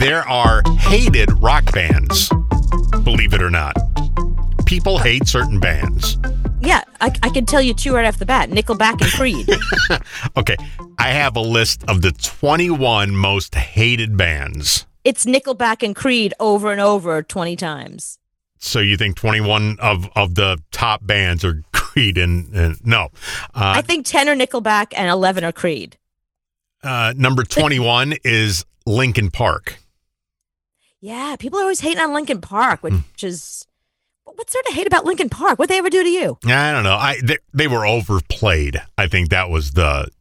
there are hated rock bands, believe it or not. People hate certain bands. Yeah, I can tell you two right off the bat. Nickelback and Creed. Okay, I have a list of the 21 most hated bands. It's Nickelback and Creed over and over 20 times. So you think 21 of the top bands are Creed and no. I think 10 are Nickelback and 11 are Creed. Number 21 is Linkin Park. Yeah, people are always hating on Linkin Park, which is... What's there to hate about Linkin Park? What'd they ever do to you? I don't know. They were overplayed. I think that's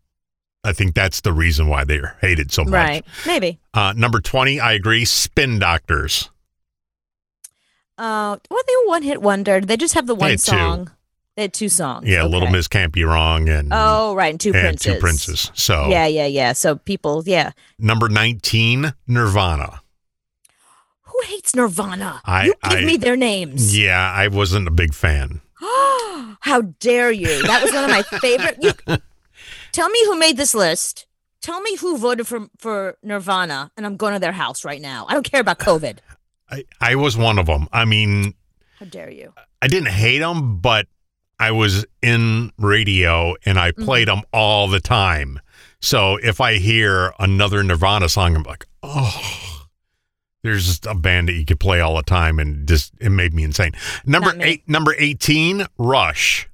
the reason why they're hated so much. Right. Maybe. Number 20, I agree. Spin Doctors. Well, they were one-hit wonder. They just have the one song. Two. They had two songs. Yeah, okay. Little Miss Can't Be Wrong and right, and Two Princes. So yeah. So people, yeah. Number 19, Nirvana. Who hates Nirvana? You give me their names. Yeah, I wasn't a big fan. How dare you? That was one of my favorite. Tell me who made this list. Tell me who voted for Nirvana, and I'm going to their house right now. I don't care about COVID. I was one of them. I mean, how dare you? I didn't hate them, but I was in radio, and I played them all the time. So if I hear another Nirvana song, I'm like, oh. There's just a band that you could play all the time, and it made me insane. Number 18, Rush.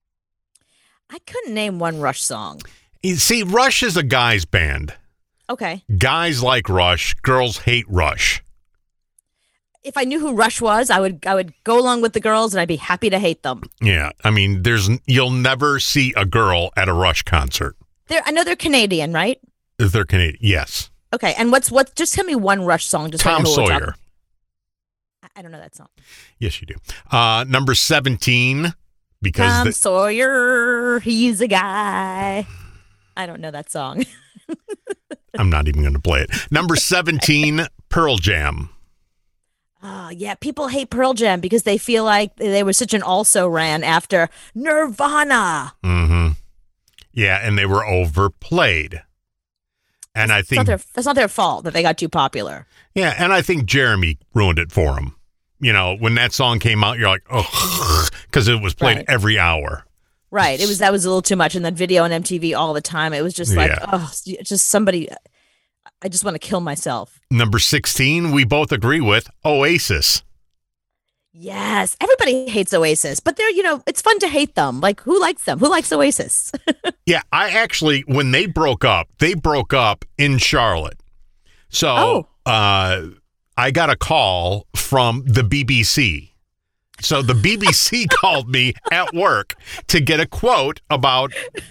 I couldn't name one Rush song. You see, Rush is a guy's band. Okay. Guys like Rush, girls hate Rush. If I knew who Rush was, I would go along with the girls, and I'd be happy to hate them. Yeah, I mean, you'll never see a girl at a Rush concert. I know they're Canadian, right? They're Canadian, yes. Okay, and what's just tell me one Rush song. Just Tom Sawyer. I don't know that song. Yes, you do. Number 17, because Tom Sawyer, he's a guy. I don't know that song. I'm not even going to play it. Number 17, Pearl Jam. Yeah, people hate Pearl Jam because they feel like they were such an also-ran after Nirvana. Mm-hmm. Yeah, and they were overplayed. And I think that's not their fault that they got too popular. Yeah, and I think Jeremy ruined it for them. You know, when that song came out, you're like, oh, because it was played every hour. Right. That was a little too much. And that video on MTV all the time. It was just like, just somebody. I just want to kill myself. Number 16, we both agree with Oasis. Yes, everybody hates Oasis, but they're, it's fun to hate them. Like, who likes them? Who likes Oasis? Yeah, I actually, when they broke up in Charlotte. So I got a call from the BBC. So the BBC called me at work to get a quote about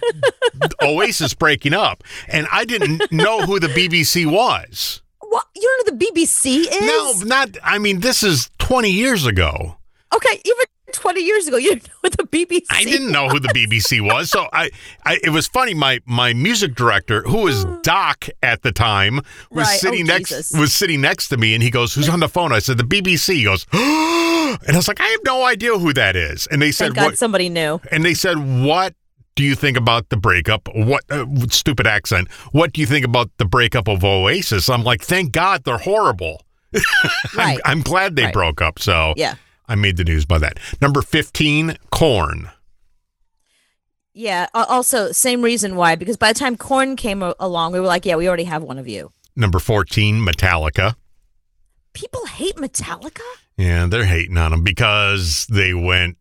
Oasis breaking up. And I didn't know who the BBC was. What? You don't know who the BBC is? No, this is 20 years ago. Okay, even 20 years ago, you didn't know who the BBC I didn't know who the BBC was. So it was funny. My music director, who was Doc at the time, was sitting next to me, and he goes, "Who's on the phone?" I said, "The BBC." He goes, "Oh," and I was like, "I have no idea who that is." And they said, "Thank God somebody knew." And they said, "What do you think about the breakup?" What stupid accent? What do you think about the breakup of Oasis? I'm like, "Thank God they're horrible." Right. I'm glad they broke up. So yeah. I made the news by that. Number 15, Korn. Yeah. Also, same reason why, because by the time Korn came along, we were like, yeah, we already have one of you. Number 14, Metallica. People hate Metallica? Yeah, they're hating on them because they went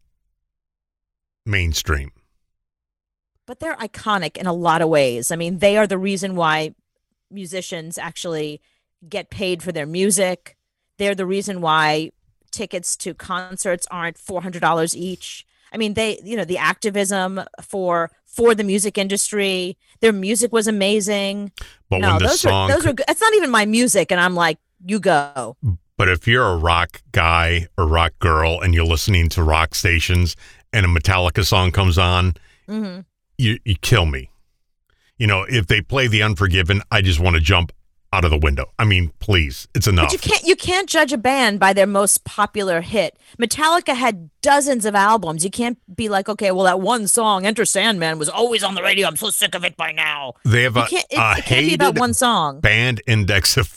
mainstream. But they're iconic in a lot of ways. I mean, they are the reason why musicians actually get paid for their music. They're the reason why tickets to concerts aren't $400 each. I mean, the activism for the music industry, their music was amazing. But when those are good. It's not even my music, and I'm like, you go. But if you're a rock guy or rock girl and you're listening to rock stations and a Metallica song comes on, you kill me. If they play The Unforgiven, I just want to jump out of the window. I mean, please, it's enough. But you can't judge a band by their most popular hit. Metallica had dozens of albums. You can't be like, okay, well, that one song, Enter Sandman, was always on the radio. I'm so sick of it by now. They have it can't be about one song. Band index of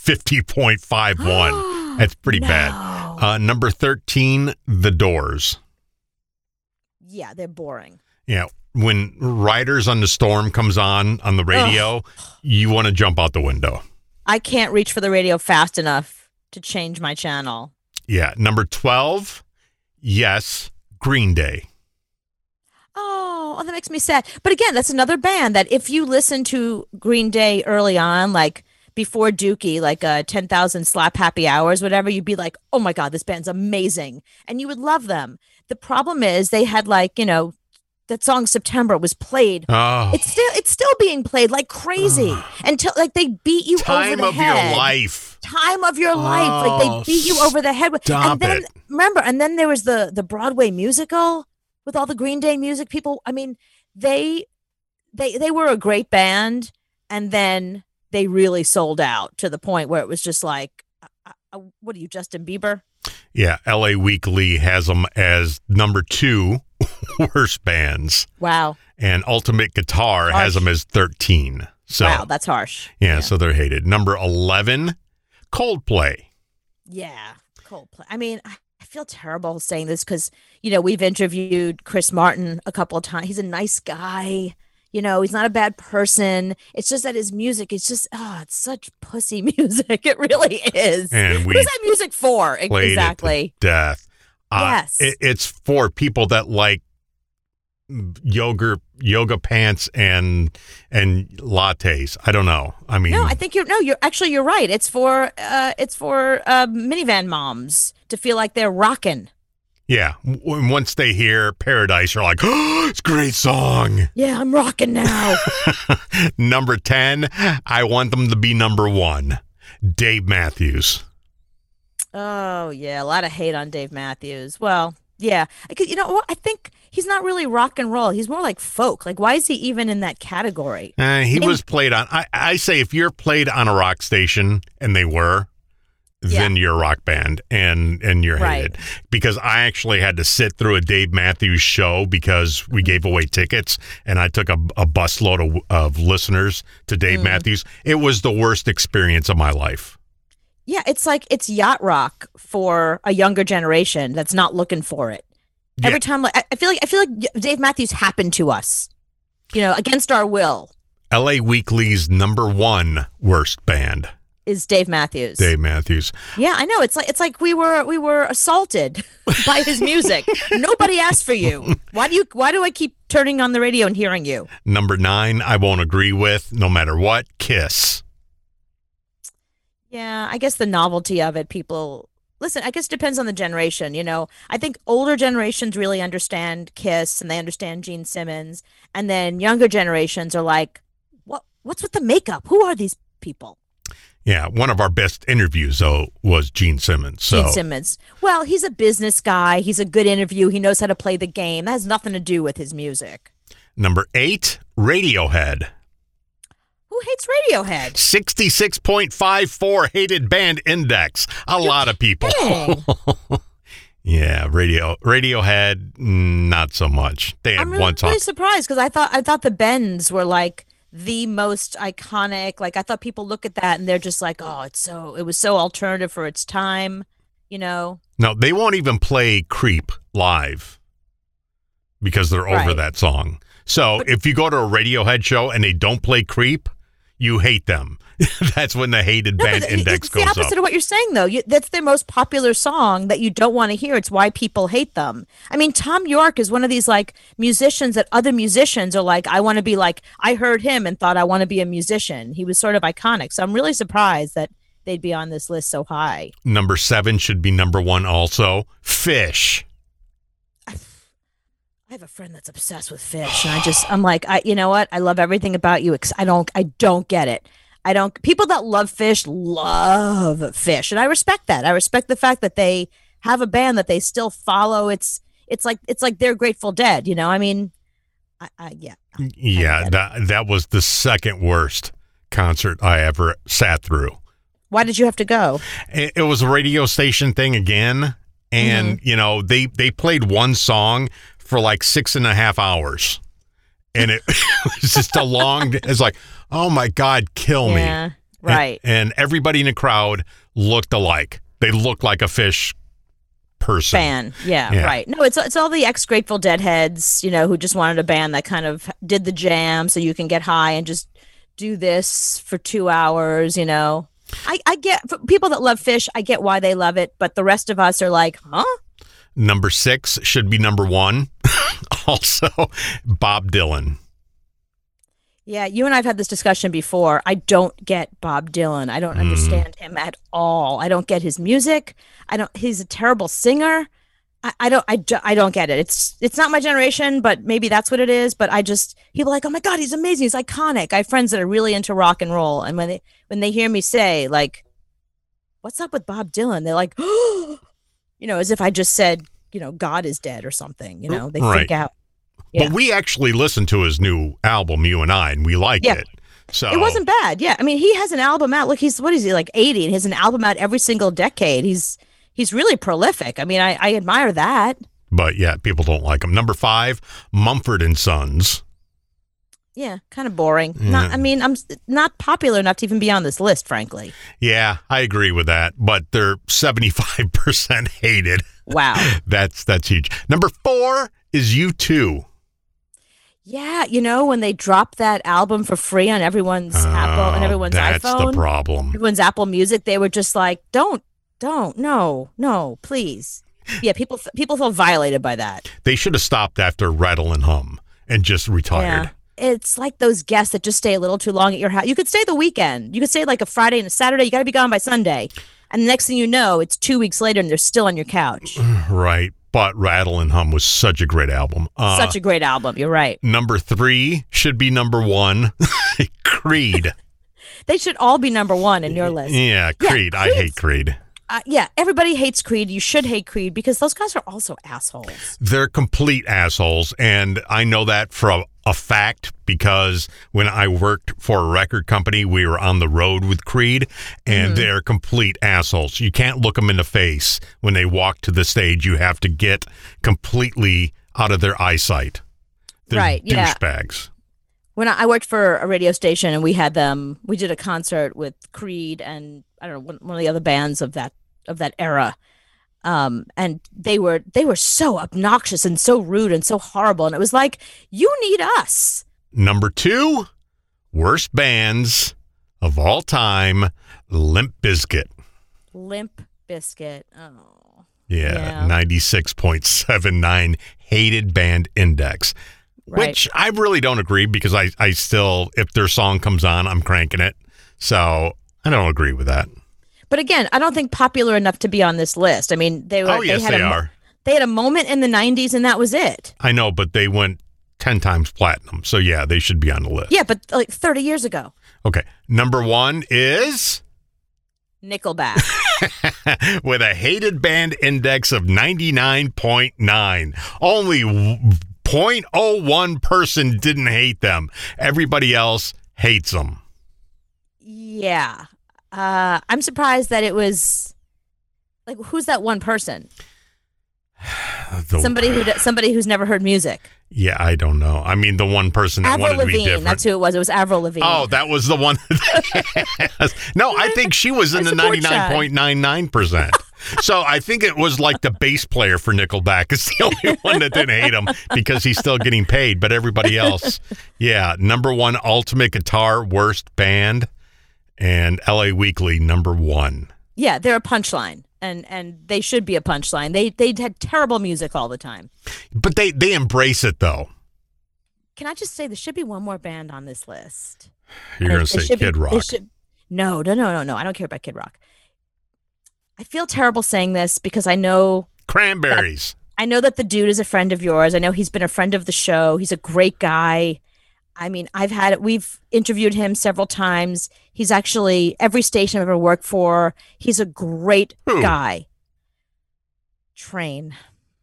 50.51. That's pretty bad. Number 13, The Doors. Yeah, they're boring. Yeah. When Riders on the Storm comes on the radio, you want to jump out the window. I can't reach for the radio fast enough to change my channel. Yeah. Number 12, yes, Green Day. Oh, that makes me sad. But again, that's another band that if you listen to Green Day early on, like before Dookie, like 10,000 Slap Happy Hours, whatever, you'd be like, oh my God, this band's amazing. And you would love them. The problem is they had that song September was played. Oh. It's still being played like crazy until like they beat you over the head. Time of your life. Time of your life. Like they beat you over the head. Stop and then it. remember, and then there was the Broadway musical with all the Green Day music people. I mean, they were a great band, and then they really sold out to the point where it was just like, what are you, Justin Bieber? Yeah, LA Weekly has them as number 2 worst bands. Wow. And Ultimate Guitar has them as 13. So, wow, that's harsh. Yeah, so they're hated. Number 11, Coldplay. Yeah, Coldplay. I mean, I feel terrible saying this because, we've interviewed Chris Martin a couple of times. He's a nice guy. He's not a bad person. It's just that his music is just, it's such pussy music. It really is. And what is that music for? Played Exactly. It to death. Yes. It's for people that like yoga pants and lattes. I don't know. I mean, no, I think you're right. It's for minivan moms to feel like they're rocking. Yeah. Once they hear Paradise, you're like, oh, it's a great song. Yeah, I'm rocking now. Number 10, I want them to be number 1. Dave Matthews. Oh, yeah. A lot of hate on Dave Matthews. Well, yeah. You know what? I think he's not really rock and roll. He's more like folk. Like, why is he even in that category? He was played on. I say if you're played on a rock station, and they were, then you're a rock band and you're hated. Right. Because I actually had to sit through a Dave Matthews show because we gave away tickets, and I took a busload of listeners to Dave Matthews. It was the worst experience of my life. Yeah, it's yacht rock for a younger generation that's not looking for it. Yeah. Every time, I feel like Dave Matthews happened to us, against our will. LA Weekly's number 1 worst band is Dave Matthews. Dave Matthews. Yeah, I know. It's like we were assaulted by his music. Nobody asked for you. Why do I keep turning on the radio and hearing you? Number 9, I won't agree with, no matter what, Kiss. Yeah, I guess the novelty of it, people listen, I guess it depends on the generation, I think older generations really understand Kiss and they understand Gene Simmons, and then younger generations are like, what's with the makeup? Who are these people? Yeah, one of our best interviews, though, was Gene Simmons. Gene Simmons. Well, he's a business guy. He's a good interview. He knows how to play the game. That has nothing to do with his music. Number 8, Radiohead. Who hates Radiohead? 66.54 hated band index. A lot of people. Yeah, Radiohead, not so much. They had I'm really surprised because I thought the Bends were like the most iconic. Like I thought people look at that and they're just like, oh, it was so alternative for its time, No, they won't even play Creep live because they're over that song. So if you go to a Radiohead show and they don't play Creep, you hate them. That's when the hated band index goes up. It's the opposite of what you're saying, though. That's their most popular song that you don't want to hear. It's why people hate them. I mean, Thom Yorke is one of these like musicians that other musicians are like, I want to be like, I heard him and thought I want to be a musician. He was sort of iconic. So I'm really surprised that they'd be on this list so high. Number 7 should be number 1 also. Phish. I have a friend that's obsessed with Phish, and I'm like, you know what? I love everything about you. I don't get it. People that love Phish, and I respect that. I respect the fact that they have a band that they still follow. It's like they're Grateful Dead, I mean, yeah. That was the second worst concert I ever sat through. Why did you have to go? It was a radio station thing again. And, they played one song for like 6.5 hours. And it was just a long, it's like, oh my God, kill me. Yeah, right. And everybody in the crowd looked alike. They looked like a Fish person. Fan. Yeah, right. No, it's all the ex-Grateful Dead heads, who just wanted a band that kind of did the jam so you can get high and just do this for 2 hours, I get, for people that love Fish, I get why they love it, but the rest of us are like, huh? Number 6 should be number 1. Also, Bob Dylan. Yeah, you and I have had this discussion before. I don't get Bob Dylan. I don't understand him at all. I don't get his music. He's a terrible singer. I don't get it. It's not my generation, but maybe that's what it is. But people are like, oh my God, he's amazing. He's iconic. I have friends that are really into rock and roll. And when they hear me say, like, what's up with Bob Dylan? They're like, as if I just said, God is dead or something, they freak out. Yeah. But we actually listened to his new album, you and I, and we liked it. So it wasn't bad. Yeah. I mean, he has an album out. Look, what is he, like 80? And he has an album out every single decade. He's really prolific. I mean, I admire that. But yeah, people don't like him. Number 5, Mumford and Sons. Yeah, kind of boring. Yeah. I'm not popular enough to even be on this list, frankly. Yeah, I agree with that. But they're 75% hated. Wow. That's huge. Number 4 is U2. Yeah, when they dropped that album for free on everyone's Apple and everyone's that's iPhone. That's the problem. Everyone's Apple Music, they were just like, don't, no, please. Yeah, people feel violated by that. They should have stopped after Rattle and Hum and just retired. Yeah. It's like those guests that just stay a little too long at your house. You could stay the weekend. You could stay like a Friday and a Saturday. You got to be gone by Sunday. And the next thing you know, it's 2 weeks later and they're still on your couch. Right. But Rattle and Hum was such a great album. Such a great album. You're right. Number 3 should be number 1. Creed. They should all be number 1 in your list. Yeah, Creed. I hate Creed. Yeah, everybody hates Creed. You should hate Creed because those guys are also assholes. They're complete assholes. And I know that from a fact because when I worked for a record company, we were on the road with Creed, and they're complete assholes. You can't look them in the face when they walk to the stage. You have to get completely out of their eyesight. They're right, douchebags. When I worked for a radio station and we did a concert with Creed and I don't know, one of the other bands of that era. And they were so obnoxious and so rude and so horrible. And it was like, you need us. Number 2, worst bands of all time, Limp Bizkit. Limp Bizkit. Oh. Yeah. 96.79 hated band index. Right. Which I really don't agree because I still, if their song comes on, I'm cranking it. So I don't agree with that. But again, I don't think popular enough to be on this list. I mean, they were. Oh, yes, they are. They had a moment in the 90s and that was it. I know, but they went 10 times platinum. So yeah, they should be on the list. Yeah, but like 30 years ago. Okay. Number 1 is Nickelback. With a hated band index of 99.9. Only 0.01 person didn't hate them. Everybody else hates them. Yeah. I'm surprised that it was like, who's that one person? Somebody who's never heard music. Yeah, I don't know. I mean, the one person that Avril wanted Lavigne, to be different. That's who it was. It was Avril Lavigne. Oh, that was the one. No, I think she was in the 99.99%. So I think it was like the bass player for Nickelback is the only one that didn't hate him because he's still getting paid. But everybody else, yeah, number 1 Ultimate Guitar Worst Band, and LA Weekly number 1. Yeah, they're a punchline. And they should be a punchline. They had terrible music all the time. But they embrace it, though. Can I just say there should be one more band on this list? You're going to say Kid Rock. No. I don't care about Kid Rock. I feel terrible saying this because I know... Cranberries. I know that the dude is a friend of yours. I know he's been a friend of the show. He's a great guy. I mean, we've interviewed him several times. He's actually every station I've ever worked for. He's a great guy. Train.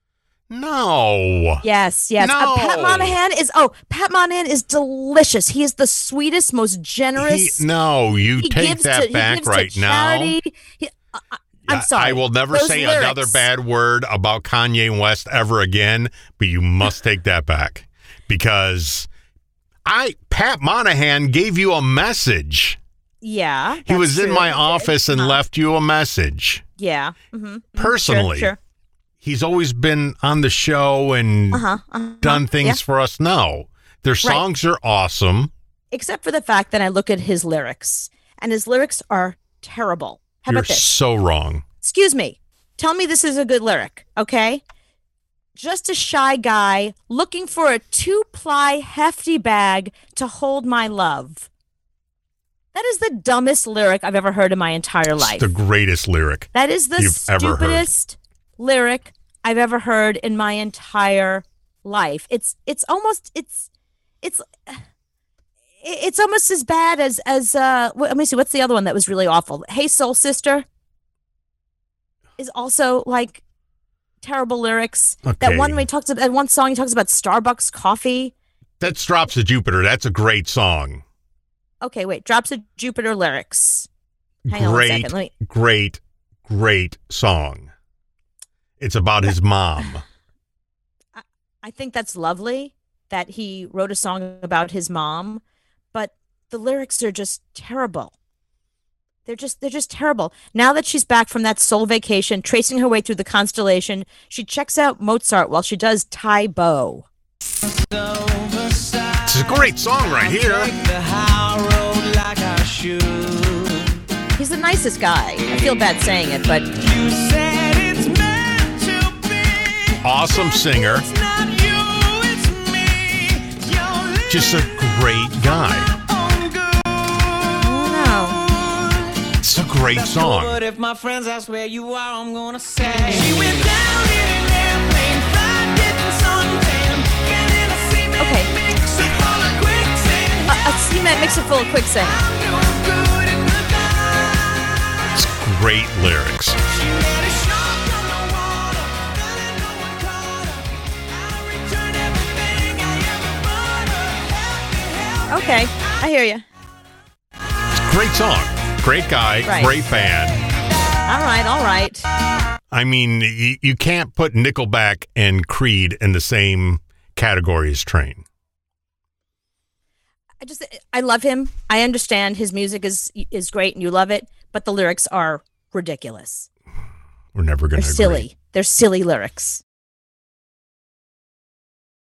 No. Yes. No. Pat Monahan is delicious. He is the sweetest, most generous. You take that back right now. I'm sorry. I will never say another bad word about Kanye West ever again, but you must take that back because Pat Monahan gave you a message. Yeah. He was in my office and left you a message. Yeah. Mm-hmm. Personally. Sure. He's always been on the show and done things for us. No, their songs are awesome. Except for the fact that I look at his lyrics, and his lyrics are terrible. How about this? You're so wrong. Excuse me. Tell me this is a good lyric, okay? Just a shy guy looking for a 2-ply hefty bag to hold my love. That is the dumbest lyric I've ever heard in my entire life. It's the greatest lyric. That is the stupidest lyric I've ever heard in my entire life. It's almost as bad as let me see, what's the other one that was really awful? Hey Soul Sister is also like terrible lyrics. Okay. That one one song he talks about Starbucks coffee. That's Drops of Jupiter. That's a great song. Okay, wait. Drops of Jupiter lyrics. Hang on 1 second. Great song. It's about his mom. I think that's lovely that he wrote a song about his mom, but the lyrics are just terrible. They're just terrible. Now that she's back from that soul vacation, tracing her way through the constellation, she checks out Mozart while she does Tai Bo. It's a great song right here. He's the nicest guy. I feel bad saying it, but awesome singer. Just a great guy. It's a great song. But if my friends ask where you are, I'm gonna say she went down in an airplane, fried getting suntan, and in a cement mixer full of quicksand. A cement mixer full of quicksand. It's great lyrics. She made a shot from the water, and no one caught her. I returned everything I ever bought her. Okay, I hear you. Great song. Great guy, great band. All right. I mean, you can't put Nickelback and Creed in the same category as Train. I love him. I understand his music is great and you love it, but the lyrics are ridiculous. We're never going to agree. Silly. They're silly lyrics.